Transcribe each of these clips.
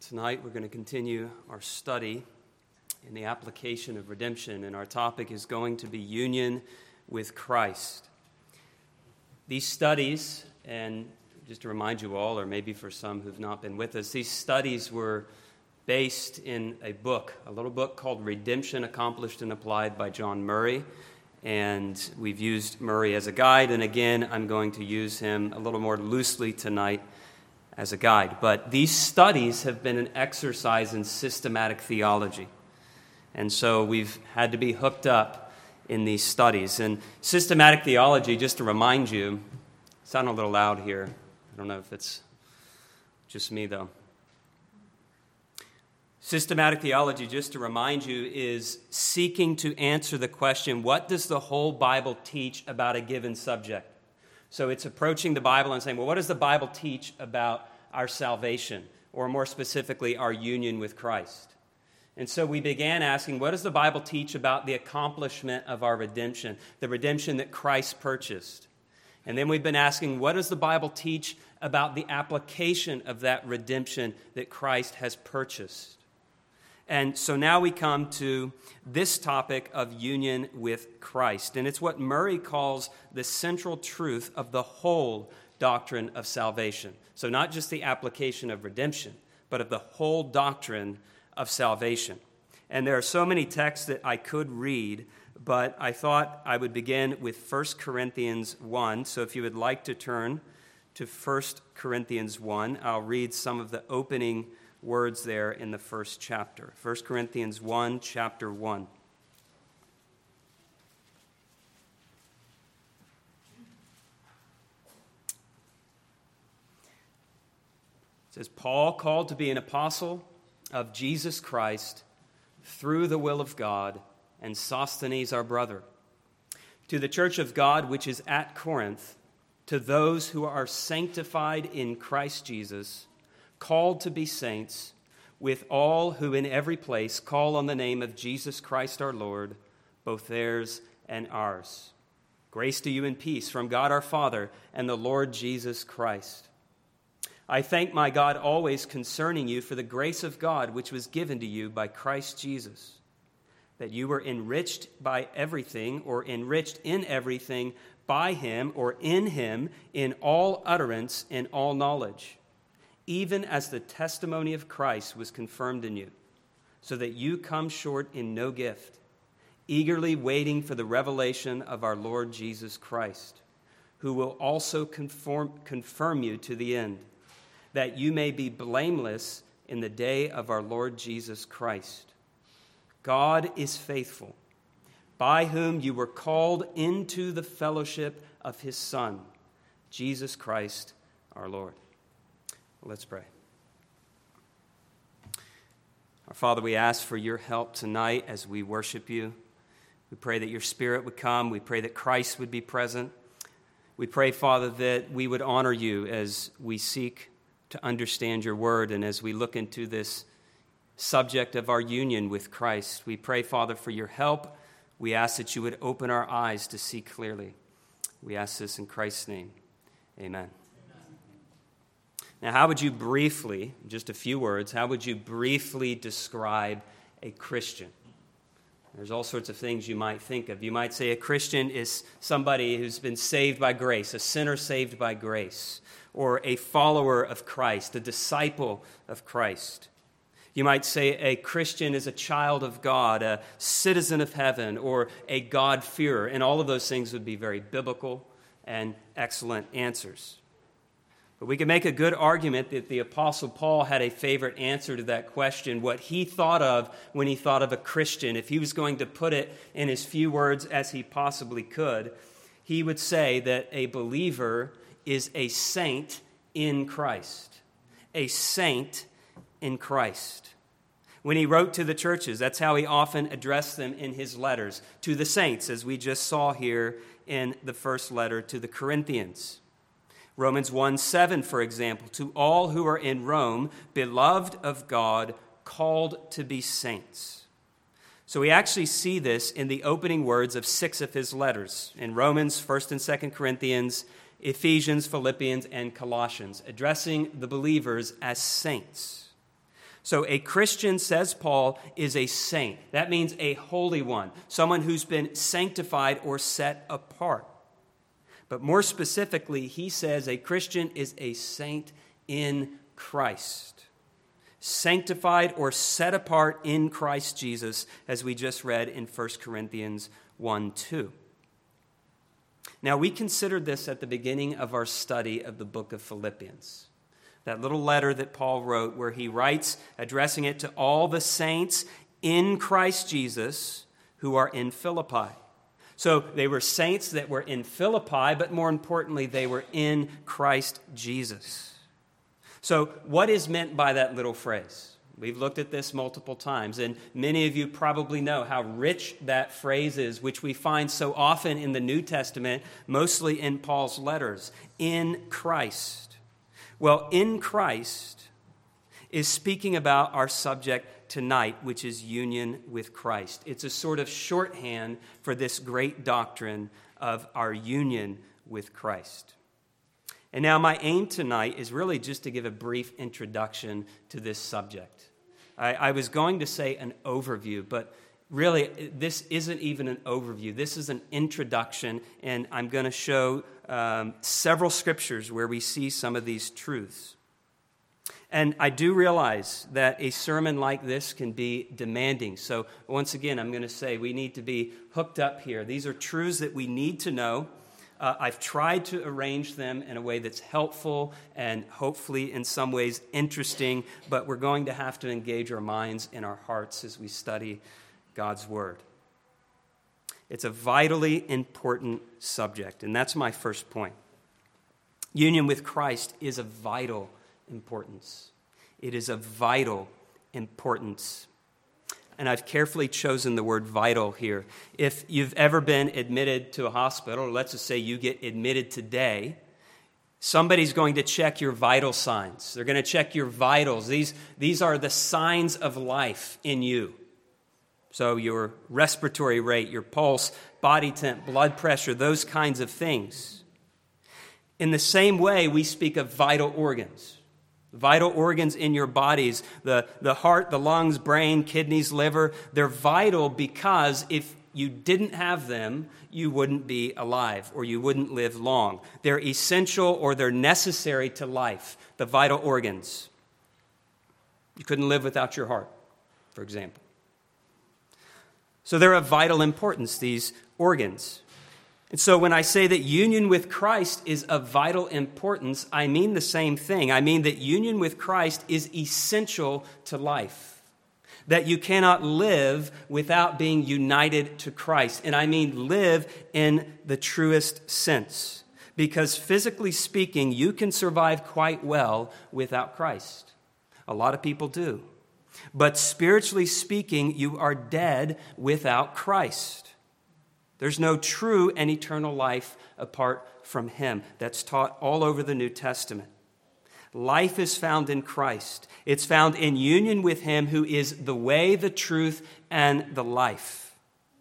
Tonight we're going to continue our study in the application of redemption, and our topic is going to be union with Christ. These studies, and just to remind you all, or maybe for some who've not been with us, these studies were based in a little book called Redemption Accomplished and Applied by John Murray. And we've used Murray as a guide, and again, I'm going to use him a little more loosely tonight as a guide. But these studies have been an exercise in systematic theology. And so we've had to be hooked up in these studies. And systematic theology, just to remind you, sound a little loud here. I don't know if it's just me, though. Systematic theology, just to remind you, is seeking to answer the question, what does the whole Bible teach about a given subject? So it's approaching the Bible and saying, well, what does the Bible teach about our salvation, or more specifically, our union with Christ? And so we began asking, what does the Bible teach about the accomplishment of our redemption, the redemption that Christ purchased? And then we've been asking, what does the Bible teach about the application of that redemption that Christ has purchased? And so now we come to this topic of union with Christ. And it's what Murray calls the central truth of the whole doctrine of salvation. So not just the application of redemption, but of the whole doctrine of salvation. And there are so many texts that I could read, but I thought I would begin with 1 Corinthians 1. So if you would like to turn to 1 Corinthians 1, I'll read some of the opening words there in the first chapter. 1 Corinthians 1, chapter 1. It says, Paul, called to be an apostle of Jesus Christ through the will of God, and Sosthenes our brother, to the church of God which is at Corinth, to those who are sanctified in Christ Jesus, called to be saints, with all who in every place call on the name of Jesus Christ our Lord, both theirs and ours. Grace to you and peace from God our Father and the Lord Jesus Christ. I thank my God always concerning you for the grace of God which was given to you by Christ Jesus, that you were enriched by everything, or enriched in everything by him, or in him, in all utterance and all knowledge, even as the testimony of Christ was confirmed in you, so that you come short in no gift, eagerly waiting for the revelation of our Lord Jesus Christ, who will also confirm you to the end, that you may be blameless in the day of our Lord Jesus Christ. God is faithful, by whom you were called into the fellowship of his Son, Jesus Christ our Lord. Let's pray. Our Father, we ask for your help tonight as we worship you. We pray that your Spirit would come. We pray that Christ would be present. We pray, Father, that we would honor you as we seek to understand your word and as we look into this subject of our union with Christ. We pray, Father, for your help. We ask that you would open our eyes to see clearly. We ask this in Christ's name. Amen. Now, how would you briefly, just a few words, how would you briefly describe a Christian? There's all sorts of things you might think of. You might say a Christian is somebody who's been saved by grace, a sinner saved by grace, or a follower of Christ, a disciple of Christ. You might say a Christian is a child of God, a citizen of heaven, or a God-fearer, and all of those things would be very biblical and excellent answers. But we can make a good argument that the Apostle Paul had a favorite answer to that question, what he thought of when he thought of a Christian. If he was going to put it in as few words as he possibly could, he would say that a believer is a saint in Christ. A saint in Christ. When he wrote to the churches, that's how he often addressed them in his letters, to the saints, as we just saw here in the first letter to the Corinthians. Romans 1:7, for example, to all who are in Rome, beloved of God, called to be saints. So we actually see this in the opening words of 6 of his letters, in Romans, 1st and 2nd Corinthians, Ephesians, Philippians, and Colossians, addressing the believers as saints. So a Christian, says Paul, is a saint. That means a holy one, someone who's been sanctified or set apart. But more specifically, he says a Christian is a saint in Christ. Sanctified or set apart in Christ Jesus, as we just read in 1 Corinthians 1:2. Now, we considered this at the beginning of our study of the book of Philippians. That little letter that Paul wrote where he writes, addressing it to all the saints in Christ Jesus who are in Philippi. So they were saints that were in Philippi, but more importantly, they were in Christ Jesus. So what is meant by that little phrase? We've looked at this multiple times, and many of you probably know how rich that phrase is, which we find so often in the New Testament, mostly in Paul's letters. In Christ. Well, in Christ is speaking about our subject tonight, which is union with Christ. It's a sort of shorthand for this great doctrine of our union with Christ. And now my aim tonight is really just to give a brief introduction to this subject. I was going to say an overview, but really this isn't even an overview. This is an introduction, and I'm going to show several scriptures where we see some of these truths. And I do realize that a sermon like this can be demanding. So once again, I'm going to say we need to be hooked up here. These are truths that we need to know. I've tried to arrange them in a way that's helpful and hopefully in some ways interesting, but we're going to have to engage our minds and our hearts as we study God's Word. It's a vitally important subject, and that's my first point. Union with Christ is of vital importance. It is of vital importance. And I've carefully chosen the word vital here. If you've ever been admitted to a hospital, or let's just say you get admitted today, somebody's going to check your vital signs. They're going to check your vitals. These are the signs of life in you. So your respiratory rate, your pulse, body temp, blood pressure, those kinds of things. In the same way, we speak of vital organs. Vital organs in your bodies, the heart, the lungs, brain, kidneys, liver, they're vital because if you didn't have them, you wouldn't be alive or you wouldn't live long. They're essential or they're necessary to life, the vital organs. You couldn't live without your heart, for example. So they're of vital importance, these organs. And so when I say that union with Christ is of vital importance, I mean the same thing. I mean that union with Christ is essential to life. That you cannot live without being united to Christ. And I mean live in the truest sense. Because physically speaking, you can survive quite well without Christ. A lot of people do. But spiritually speaking, you are dead without Christ. There's no true and eternal life apart from Him. That's taught all over the New Testament. Life is found in Christ. It's found in union with Him who is the way, the truth, and the life.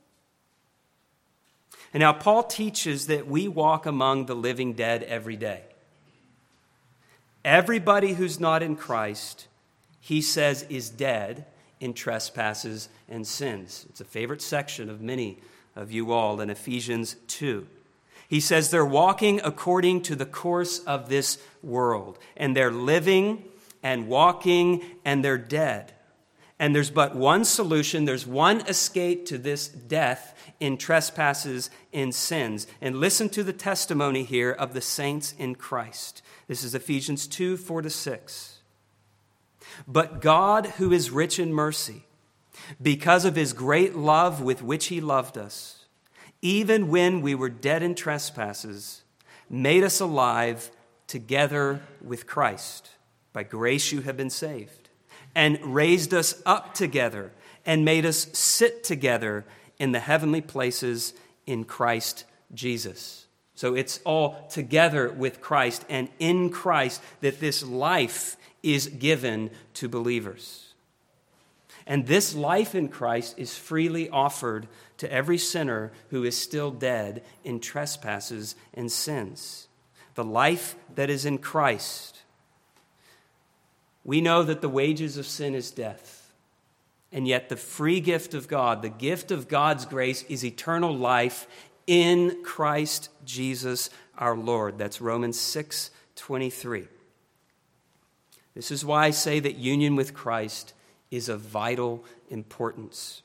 And now Paul teaches that we walk among the living dead every day. Everybody who's not in Christ, he says, is dead in trespasses and sins. It's a favorite section of many of you all in Ephesians 2. He says they're walking according to the course of this world, and they're living and walking and they're dead. And there's but one solution, there's one escape to this death in trespasses and sins. And listen to the testimony here of the saints in Christ. This is Ephesians 2, 4-6. But God, who is rich in mercy, because of His great love with which He loved us, even when we were dead in trespasses, made us alive together with Christ. By grace you have been saved, and raised us up together, and made us sit together in the heavenly places in Christ Jesus. So it's all together with Christ, and in Christ that this life is given to believers. And this life in Christ is freely offered to every sinner who is still dead in trespasses and sins. The life that is in Christ. We know that the wages of sin is death. And yet the free gift of God, the gift of God's grace, is eternal life in Christ Jesus our Lord. That's Romans 6:23. This is why I say that union with Christ is of vital importance.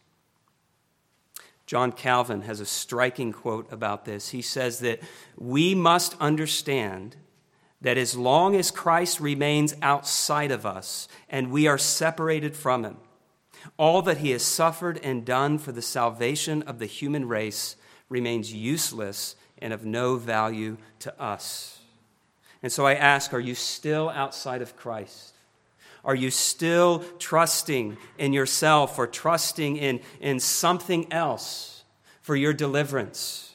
John Calvin has a striking quote about this. He says that we must understand that as long as Christ remains outside of us and we are separated from him, all that he has suffered and done for the salvation of the human race remains useless and of no value to us. And so I ask, are you still outside of Christ? Are you still trusting in yourself or trusting in something else for your deliverance?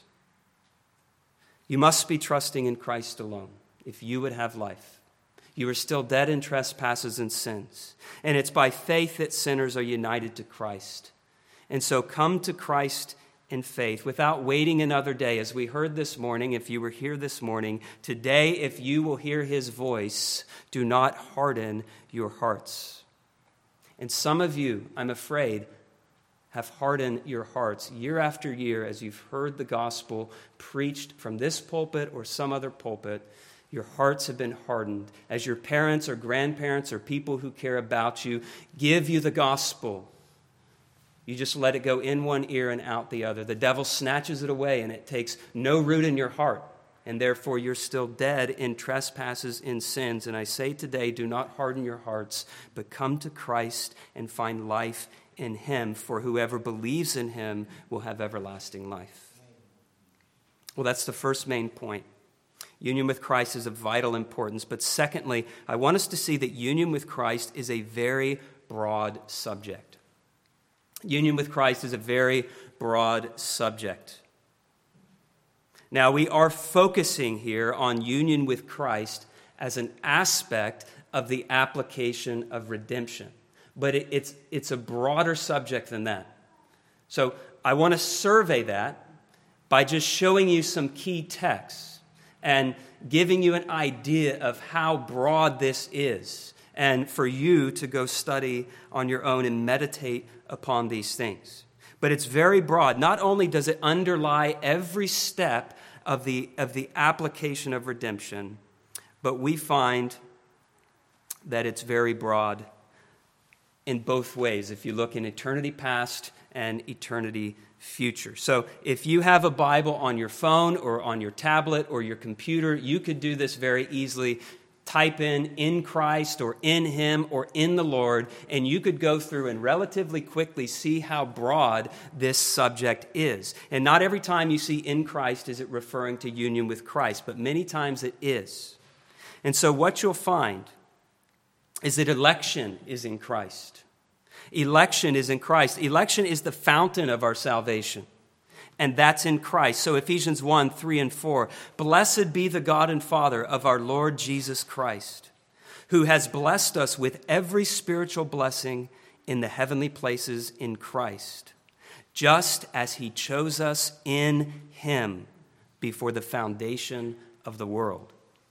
You must be trusting in Christ alone if you would have life. You are still dead in trespasses and sins. And it's by faith that sinners are united to Christ. And so come to Christ in faith without waiting another day. As we heard this morning, if you were here this morning, today, if you will hear his voice, do not harden your hearts. And some of you, I'm afraid, have hardened your hearts year after year as you've heard the gospel preached from this pulpit or some other pulpit. Your hearts have been hardened as your parents or grandparents or people who care about you give you the gospel. You just let it go in one ear and out the other. The devil snatches it away and it takes no root in your heart. And therefore you're still dead in trespasses, in sins. And I say today, do not harden your hearts, but come to Christ and find life in him. For whoever believes in him will have everlasting life. Well, that's the first main point. Union with Christ is of vital importance. But secondly, I want us to see that union with Christ is a very broad subject. Union with Christ is a very broad subject. Now, we are focusing here on union with Christ as an aspect of the application of redemption. But it's a broader subject than that. So I want to survey that by just showing you some key texts and giving you an idea of how broad this is, and for you to go study on your own and meditate upon these things. But it's very broad. Not only does it underlie every step of the application of redemption, but we find that it's very broad in both ways if you look in eternity past and eternity future. So if you have a Bible on your phone or on your tablet or your computer, you could do this very easily. Type in Christ or in him or in the Lord, and you could go through and relatively quickly see how broad this subject is. And not every time you see in Christ is it referring to union with Christ, but many times it is. And so what you'll find is that election is in Christ. Election is in Christ. Election is the fountain of our salvation. And that's in Christ. So Ephesians 1:3-4, blessed be the God and Father of our Lord Jesus Christ, who has blessed us with every spiritual blessing in the heavenly places in Christ, just as he chose us in him before the foundation of the world.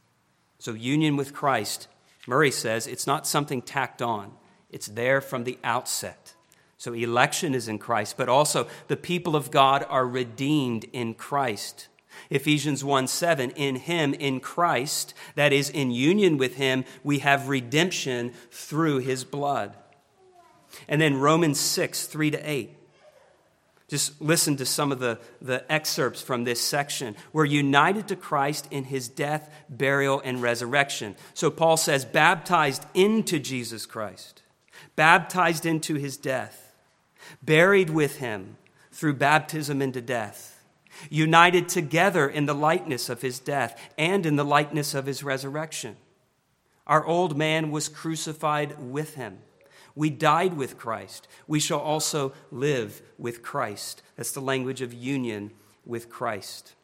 So union with Christ, Murray says, it's not something tacked on. It's there from the outset. So election is in Christ, but also the people of God are redeemed in Christ. Ephesians 1:7, in him, in Christ, that is, in union with him, we have redemption through his blood. And then Romans 6:3-8. Just listen to some of the excerpts from this section. We're united to Christ in his death, burial, and resurrection. So Paul says, baptized into Jesus Christ, baptized into his death, buried with him through baptism into death, united together in the likeness of his death and in the likeness of his resurrection. Our old man was crucified with him. We died with Christ. We shall also live with Christ. That's the language of union with Christ.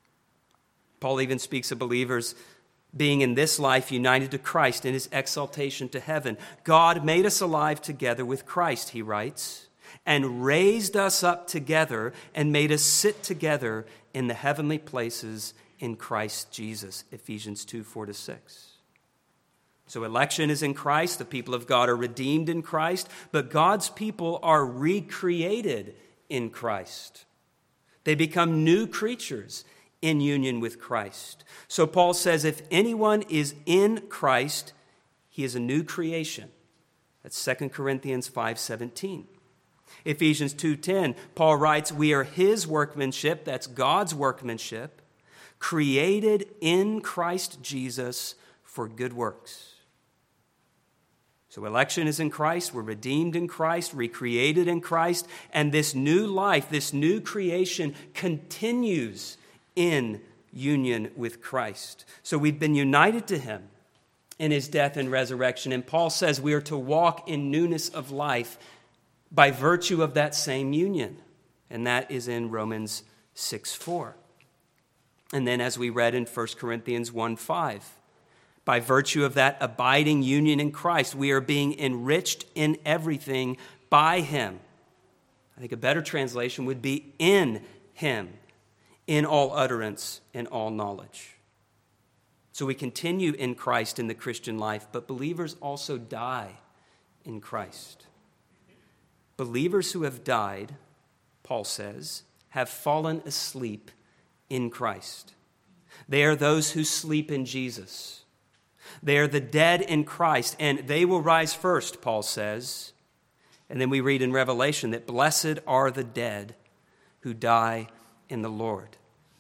Paul even speaks of believers being in this life united to Christ in his exaltation to heaven. God made us alive together with Christ, he writes, and raised us up together and made us sit together in the heavenly places in Christ Jesus. Ephesians 2:4-6. So election is in Christ. The people of God are redeemed in Christ. But God's people are recreated in Christ. They become new creatures in union with Christ. So Paul says if anyone is in Christ, he is a new creation. That's 2 Corinthians 5:17. Ephesians 2:10, Paul writes, we are his workmanship, that's God's workmanship, created in Christ Jesus for good works. So election is in Christ, we're redeemed in Christ, recreated in Christ, and this new life, this new creation continues in union with Christ. So we've been united to him in his death and resurrection, and Paul says we are to walk in newness of life by virtue of that same union, and that is in Romans 6:4. And then as we read in 1 Corinthians 1:5, by virtue of that abiding union in Christ, we are being enriched in everything by him. I think a better translation would be in him, in all utterance and all knowledge. So we continue in Christ in the Christian life, but believers also die in Christ. Believers who have died, Paul says, have fallen asleep in Christ. They are those who sleep in Jesus. They are the dead in Christ, and they will rise first, Paul says. And then we read in Revelation that blessed are the dead who die in the Lord.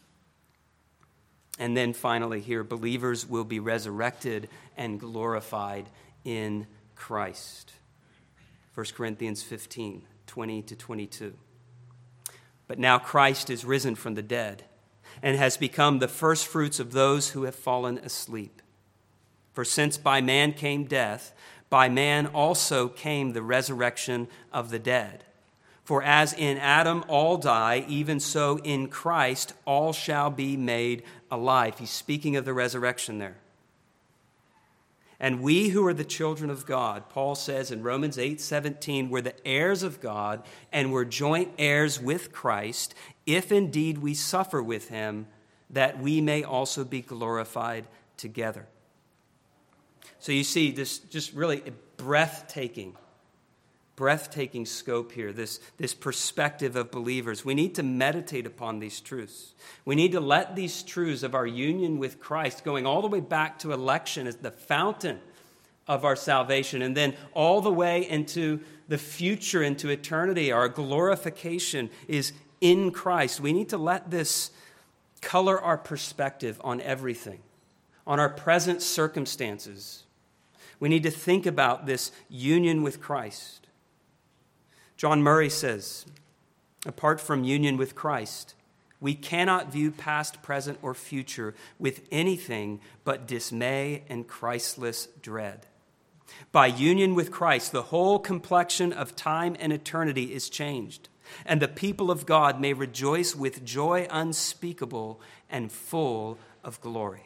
And then finally here, believers will be resurrected and glorified in Christ. 1 Corinthians 15:20-22. But now Christ is risen from the dead and has become the firstfruits of those who have fallen asleep. For since by man came death, by man also came the resurrection of the dead. For as in Adam all die, even so in Christ all shall be made alive. He's speaking of the resurrection there. And we who are the children of God, Paul says in Romans 8:17, we're the heirs of God and we're joint heirs with Christ, if indeed we suffer with him, that we may also be glorified together. So you see this just really a breathtaking scope here, this perspective of believers. We need to meditate upon these truths. We need to let these truths of our union with Christ, going all the way back to election as the fountain of our salvation, and then all the way into the future, into eternity, our glorification is in Christ. We need to let this color our perspective on everything, on our present circumstances. We need to think about this union with Christ. John Murray says, apart from union with Christ, we cannot view past, present, or future with anything but dismay and Christless dread. By union with Christ, the whole complexion of time and eternity is changed, and the people of God may rejoice with joy unspeakable and full of glory.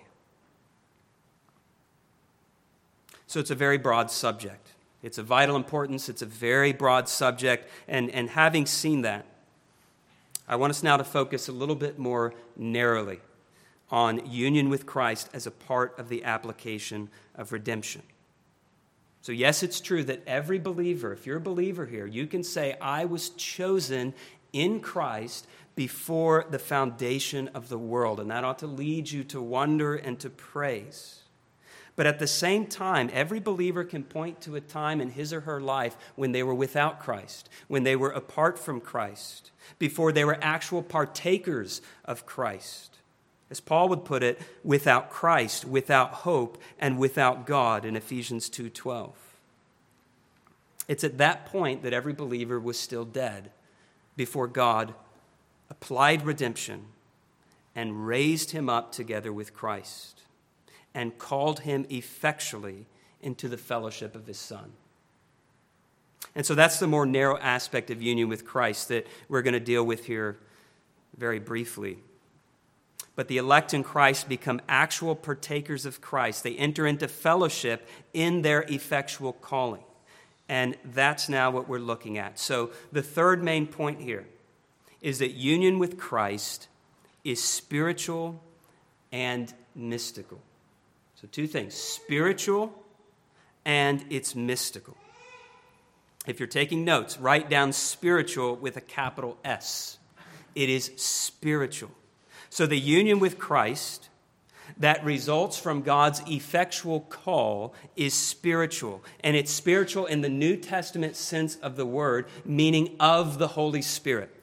So it's a very broad subject. It's of vital importance. It's a very broad subject. And having seen that, I want us now to focus a little bit more narrowly on union with Christ as a part of the application of redemption. So yes, it's true that every believer, if you're a believer here, you can say, I was chosen in Christ before the foundation of the world. And that ought to lead you to wonder and to praise. But at the same time, every believer can point to a time in his or her life when they were without Christ, when they were apart from Christ, before they were actual partakers of Christ. As Paul would put it, without Christ, without hope, and without God in Ephesians 2:12. It's at that point that every believer was still dead before God applied redemption and raised him up together with Christ, and called him effectually into the fellowship of his Son. And so that's the more narrow aspect of union with Christ that we're going to deal with here very briefly. But the elect in Christ become actual partakers of Christ. They enter into fellowship in their effectual calling. And that's now what we're looking at. So the third main point here is that union with Christ is spiritual and mystical. So two things, spiritual and it's mystical. If you're taking notes, write down spiritual with a capital S. It is spiritual. So the union with Christ that results from God's effectual call is spiritual. And it's spiritual in the New Testament sense of the word, meaning of the Holy Spirit.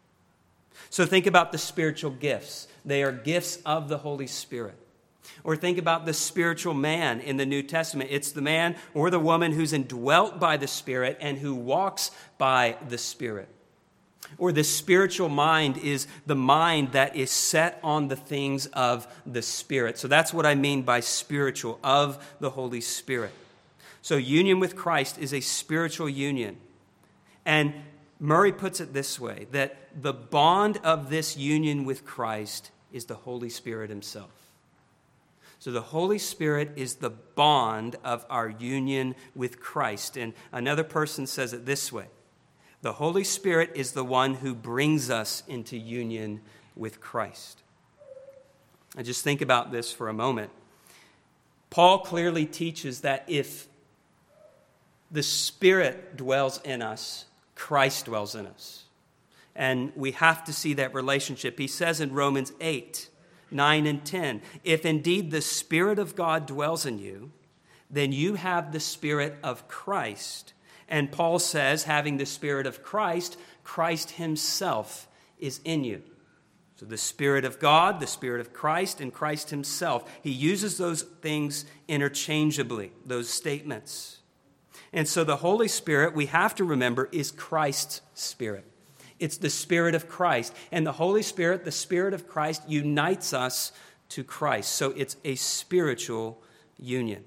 So think about the spiritual gifts. They are gifts of the Holy Spirit. Or think about the spiritual man in the New Testament. It's the man or the woman who's indwelt by the Spirit and who walks by the Spirit. Or the spiritual mind is the mind that is set on the things of the Spirit. So that's what I mean by spiritual, of the Holy Spirit. So union with Christ is a spiritual union. And Murray puts it this way, that the bond of this union with Christ is the Holy Spirit himself. So the Holy Spirit is the bond of our union with Christ. And another person says it this way: the Holy Spirit is the one who brings us into union with Christ. And just think about this for a moment. Paul clearly teaches that if the Spirit dwells in us, Christ dwells in us. And we have to see that relationship. He says in Romans 8, 9 and 10, if indeed the Spirit of God dwells in you, then you have the Spirit of Christ. And Paul says, having the Spirit of Christ, Christ himself is in you. So the Spirit of God, the Spirit of Christ, and Christ himself. He uses those things interchangeably, those statements. And so the Holy Spirit, we have to remember, is Christ's Spirit. It's the Spirit of Christ. And the Holy Spirit, the Spirit of Christ, unites us to Christ. So it's a spiritual union.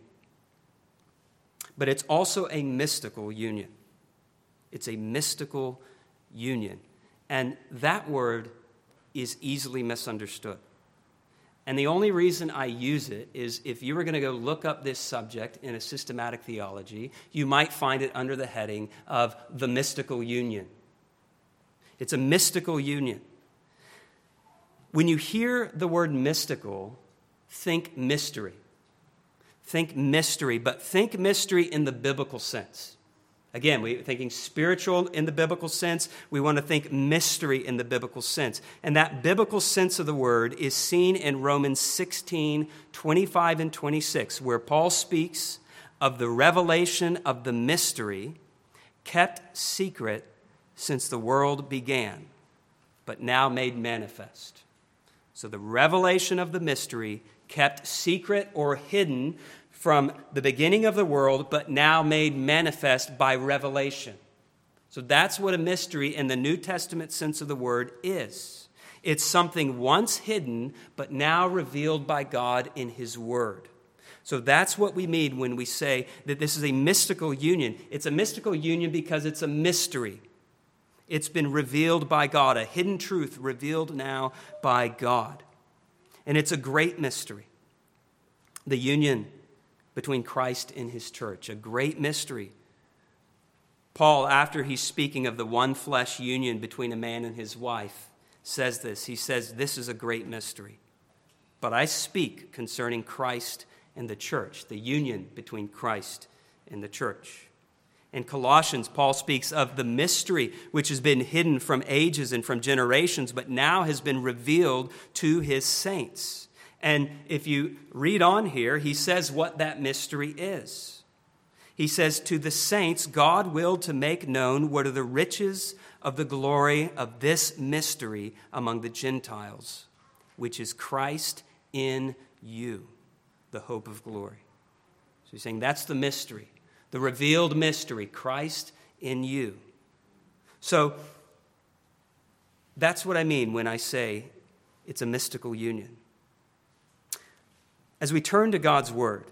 But it's also a mystical union. It's a mystical union. And that word is easily misunderstood. And the only reason I use it is if you were going to go look up this subject in a systematic theology, you might find it under the heading of the mystical union. It's a mystical union. When you hear the word mystical, think mystery. Think mystery, but think mystery in the biblical sense. Again, we're thinking spiritual in the biblical sense. We want to think mystery in the biblical sense. And that biblical sense of the word is seen in Romans 16, 25 and 26, where Paul speaks of the revelation of the mystery kept secret since the world began, but now made manifest. So the revelation of the mystery kept secret or hidden from the beginning of the world, but now made manifest by revelation. So that's what a mystery in the New Testament sense of the word is. It's something once hidden, but now revealed by God in his word. So that's what we mean when we say that this is a mystical union. It's a mystical union because it's a mystery. It's been revealed by God, a hidden truth revealed now by God. And it's a great mystery. The union between Christ and his church, a great mystery. Paul, after he's speaking of the one flesh union between a man and his wife, says this. He says, this is a great mystery. But I speak concerning Christ and the church, the union between Christ and the church. In Colossians, Paul speaks of the mystery which has been hidden from ages and from generations, but now has been revealed to his saints. And if you read on here, he says what that mystery is. He says, to the saints, God willed to make known what are the riches of the glory of this mystery among the Gentiles, which is Christ in you, the hope of glory. So he's saying that's the mystery. The revealed mystery, Christ in you. So that's what I mean when I say it's a mystical union. As we turn to God's word,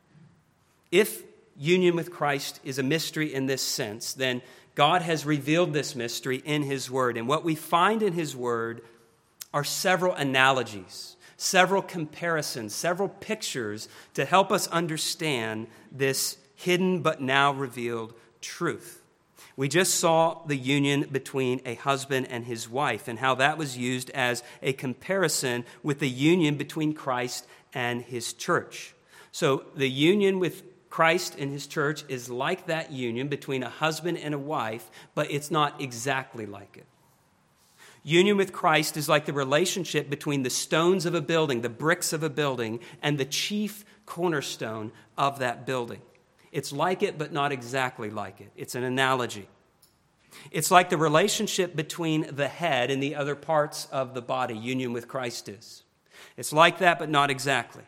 if union with Christ is a mystery in this sense, then God has revealed this mystery in his word. And what we find in his word are several analogies, several comparisons, several pictures to help us understand this hidden but now revealed truth. We just saw the union between a husband and his wife and how that was used as a comparison with the union between Christ and his church. So the union with Christ and his church is like that union between a husband and a wife, but it's not exactly like it. Union with Christ is like the relationship between the stones of a building, the bricks of a building, and the chief cornerstone of that building. It's like it, but not exactly like it. It's an analogy. It's like the relationship between the head and the other parts of the body, union with Christ is. It's like that, but not exactly.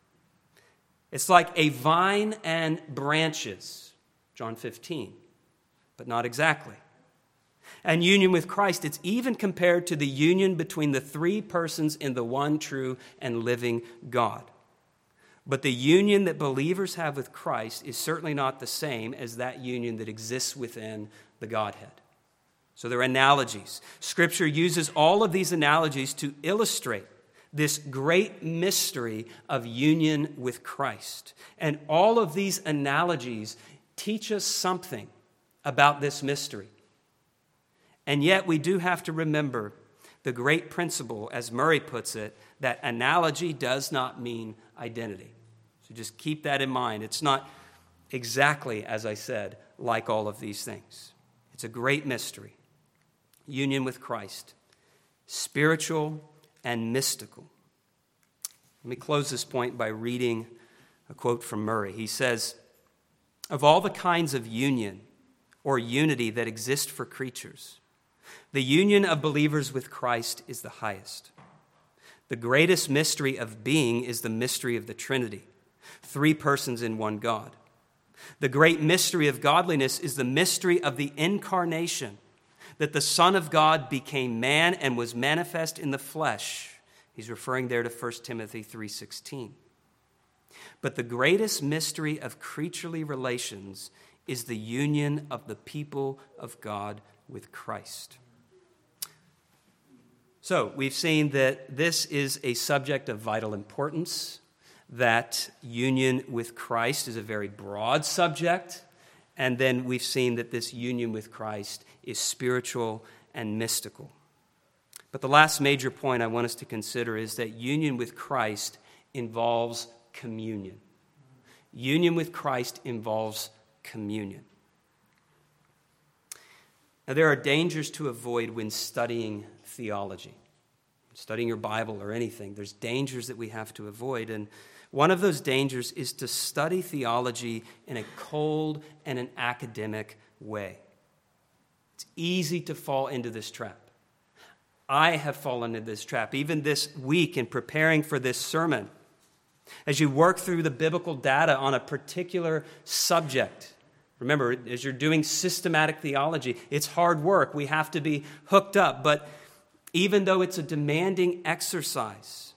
It's like a vine and branches, John 15, but not exactly. And union with Christ, it's even compared to the union between the three persons in the one true and living God. But the union that believers have with Christ is certainly not the same as that union that exists within the Godhead. So they're analogies. Scripture uses all of these analogies to illustrate this great mystery of union with Christ. And all of these analogies teach us something about this mystery. And yet we do have to remember the great principle, as Murray puts it, that analogy does not mean identity. So just keep that in mind. It's not exactly, as I said, like all of these things. It's a great mystery. Union with Christ, spiritual and mystical. Let me close this point by reading a quote from Murray. He says, "Of all the kinds of union or unity that exist for creatures, the union of believers with Christ is the highest. The greatest mystery of being is the mystery of the Trinity, three persons in one God. The great mystery of godliness is the mystery of the incarnation, that the Son of God became man and was manifest in the flesh." He's referring there to 1 Timothy 3:16. "But the greatest mystery of creaturely relations is the union of the people of God with Christ." So we've seen that this is a subject of vital importance, that union with Christ is a very broad subject, and then we've seen that this union with Christ is spiritual and mystical. But the last major point I want us to consider is that union with Christ involves communion. Union with Christ involves communion. Now, there are dangers to avoid when studying theology, studying your Bible or anything. There's dangers that we have to avoid, and one of those dangers is to study theology in a cold and an academic way. It's easy to fall into this trap. I have fallen into this trap, even this week in preparing for this sermon. As you work through the biblical data on a particular subject, remember, as you're doing systematic theology, it's hard work. We have to be hooked up. But even though it's a demanding exercise,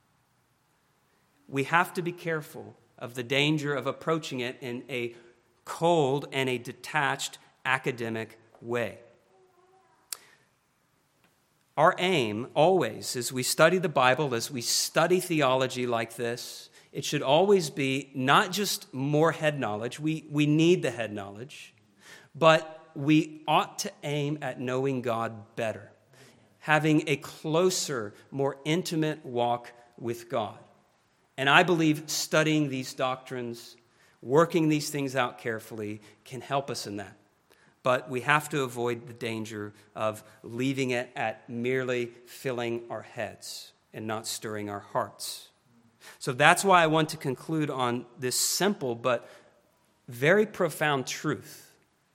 we have to be careful of the danger of approaching it in a cold and a detached academic way. Our aim always, as we study the Bible, as we study theology like this, it should always be not just more head knowledge. We need the head knowledge, but we ought to aim at knowing God better, having a closer, more intimate walk with God. And I believe studying these doctrines, working these things out carefully, can help us in that. But we have to avoid the danger of leaving it at merely filling our heads and not stirring our hearts. So that's why I want to conclude on this simple but very profound truth.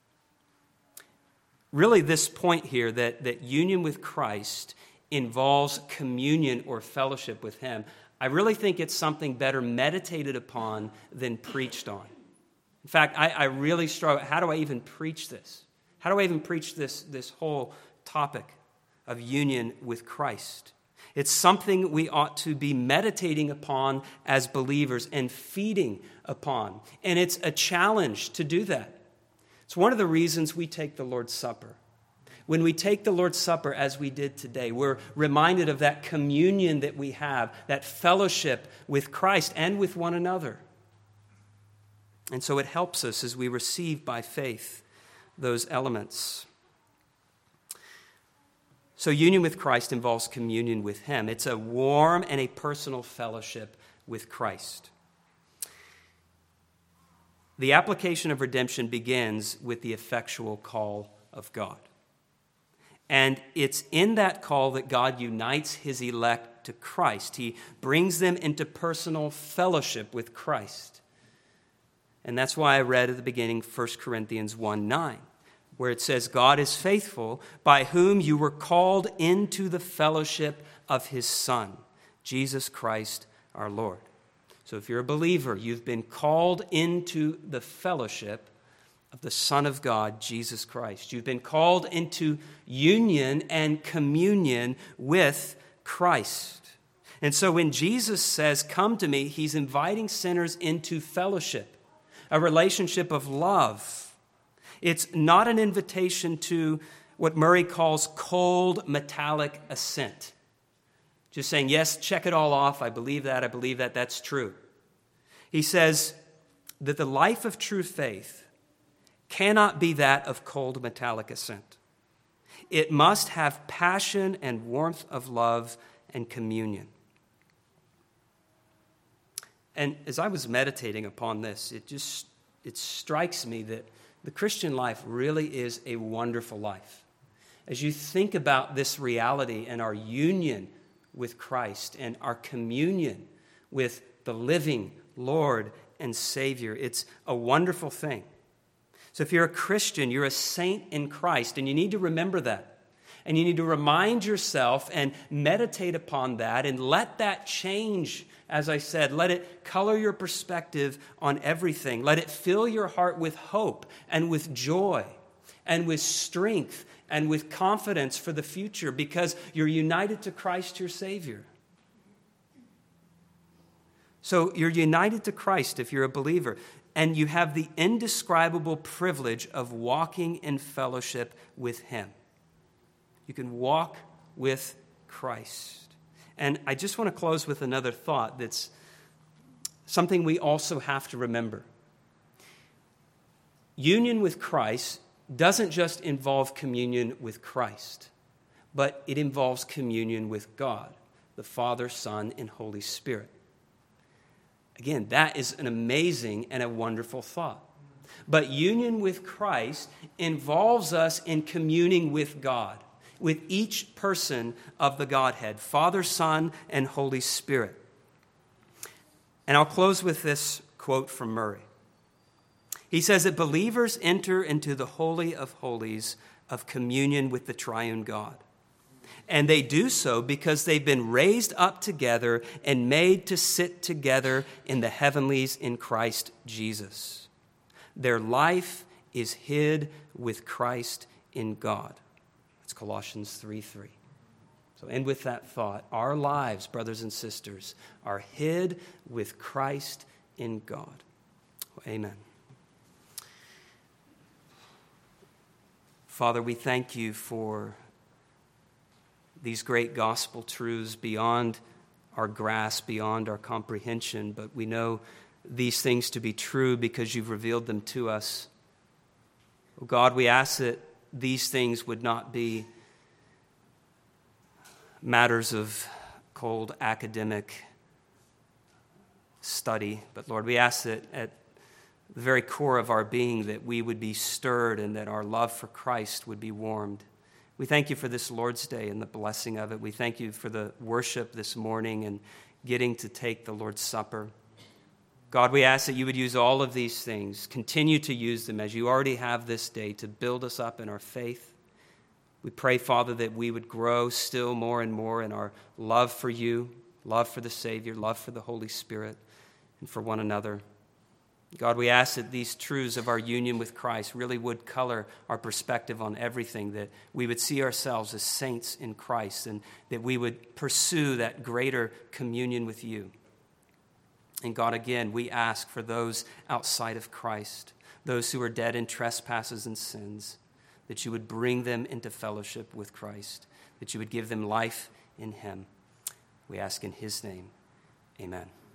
Really, this point here that union with Christ involves communion or fellowship with Him. I really think it's something better meditated upon than preached on. In fact, I really struggle. How do I even preach this? How do I even preach this whole topic of union with Christ? It's something we ought to be meditating upon as believers and feeding upon. And it's a challenge to do that. It's one of the reasons we take the Lord's Supper. When we take the Lord's Supper as we did today, we're reminded of that communion that we have, that fellowship with Christ and with one another. And so it helps us as we receive by faith those elements. So union with Christ involves communion with Him. It's a warm and a personal fellowship with Christ. the application of redemption begins with the effectual call of God. And it's in that call that God unites his elect to Christ. He brings them into personal fellowship with Christ. And that's why I read at the beginning 1 Corinthians 1:9, where it says, God is faithful, by whom you were called into the fellowship of his Son, Jesus Christ our Lord. So if you're a believer, you've been called into the fellowship of the Son of God, Jesus Christ. You've been called into union and communion with Christ. And so when Jesus says, come to me, he's inviting sinners into fellowship, a relationship of love. It's not an invitation to what Murray calls cold, metallic assent. Just saying, yes, check it all off. I believe that, that's true. He says that the life of true faith cannot be that of cold, metallic assent. It must have passion and warmth of love and communion. And as I was meditating upon this, it strikes me that the Christian life really is a wonderful life. As you think about this reality and our union with Christ and our communion with the living Lord and Savior, it's a wonderful thing. So if you're a Christian, you're a saint in Christ, and you need to remember that. And you need to remind yourself and meditate upon that and let that change, as I said, let it color your perspective on everything. Let it fill your heart with hope and with joy and with strength and with confidence for the future because you're united to Christ, your Savior. So you're united to Christ if you're a believer, and you have the indescribable privilege of walking in fellowship with him. You can walk with Christ. And I just want to close with another thought that's something we also have to remember. Union with Christ doesn't just involve communion with Christ, but it involves communion with God, the Father, Son, and Holy Spirit. Again, that is an amazing and a wonderful thought. But union with Christ involves us in communing with God, with each person of the Godhead, Father, Son, and Holy Spirit. And I'll close with this quote from Murray. He says that believers enter into the Holy of Holies of communion with the triune God. And they do so because they've been raised up together and made to sit together in the heavenlies in Christ Jesus. Their life is hid with Christ in God. That's Colossians 3:3. So end with that thought. Our lives, brothers and sisters, are hid with Christ in God. Amen. Father, we thank you for these great gospel truths beyond our grasp, beyond our comprehension, but we know these things to be true because you've revealed them to us. Oh God, we ask that these things would not be matters of cold academic study, but Lord, we ask that at the very core of our being that we would be stirred and that our love for Christ would be warmed. We thank you for this Lord's Day and the blessing of it. We thank you for the worship this morning and getting to take the Lord's Supper. God, we ask that you would use all of these things, continue to use them as you already have this day to build us up in our faith. We pray, Father, that we would grow still more and more in our love for you, love for the Savior, love for the Holy Spirit, and for one another. God, we ask that these truths of our union with Christ really would color our perspective on everything, that we would see ourselves as saints in Christ, and that we would pursue that greater communion with you. And God, again, we ask for those outside of Christ, those who are dead in trespasses and sins, that you would bring them into fellowship with Christ, that you would give them life in him. We ask in his name, amen.